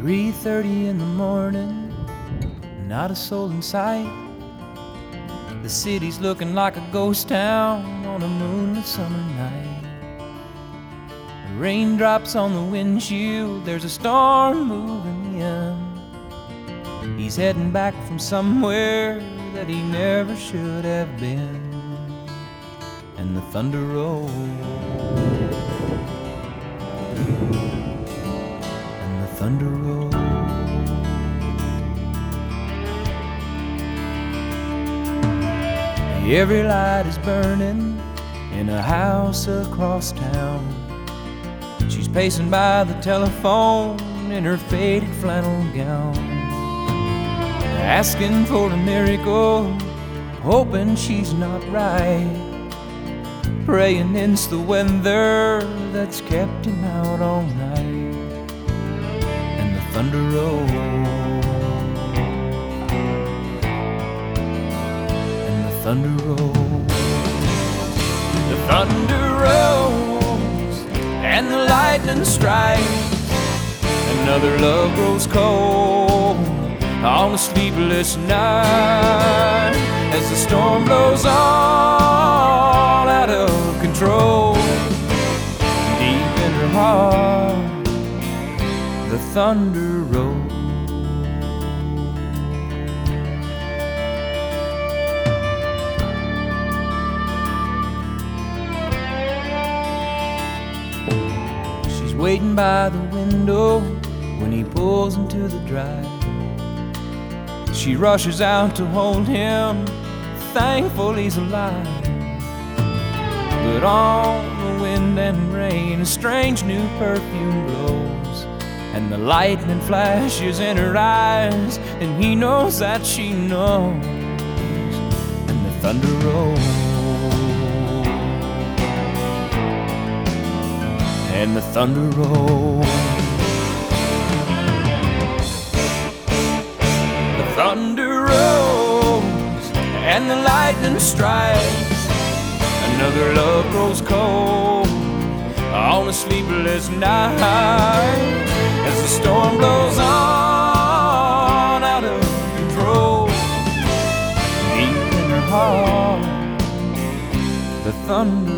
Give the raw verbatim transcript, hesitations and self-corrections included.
three thirty in the morning, not a soul in sight. The city's looking like a ghost town on a moonlit summer night. The raindrops on the windshield, there's a storm moving in. He's heading back from somewhere that he never should have been. And the thunder rolls, and the thunder rolls. Every light is burning in a house across town. She's pacing by the telephone in her faded flannel gown, asking for a miracle, hoping she's not right, praying it's the weather that's kept him out all night. And the thunder rolls, thunder rolls, the thunder rolls, and the lightning strikes. Another love grows cold on a sleepless night, as the storm blows all out of control. Deep in her heart, the thunder rolls. Waiting by the window when he pulls into the drive. She rushes out to hold him, thankful he's alive. But on the wind and rain, a strange new perfume blows, and the lightning flashes in her eyes, and he knows that she knows. And the thunder rolls, and the thunder rolls. The thunder rolls, and the lightning strikes. Another love grows cold on a sleepless night, as the storm blows on out of control. Deep in her heart, the thunder